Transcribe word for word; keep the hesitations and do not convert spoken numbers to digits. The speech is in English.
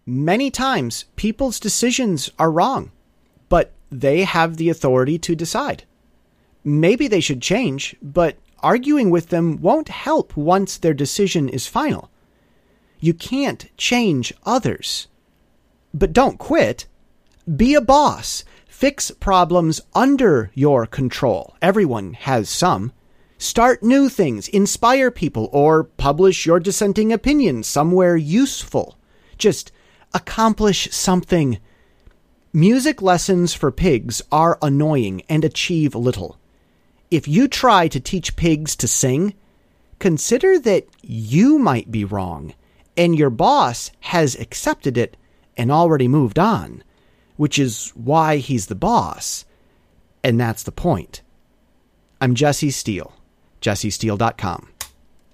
Many times, people's decisions are wrong, but they have the authority to decide. Maybe they should change, but arguing with them won't help once their decision is final. You can't change others. But don't quit. Be a boss. Fix problems under your control. Everyone has some. Start new things, inspire people, or publish your dissenting opinion somewhere useful. Just accomplish something. Music lessons for pigs are annoying and achieve little. If you try to teach pigs to sing, consider that you might be wrong, and your boss has accepted it and already moved on, which is why he's the boss. And that's the point. I'm Jesse Steele, jesse steele dot com.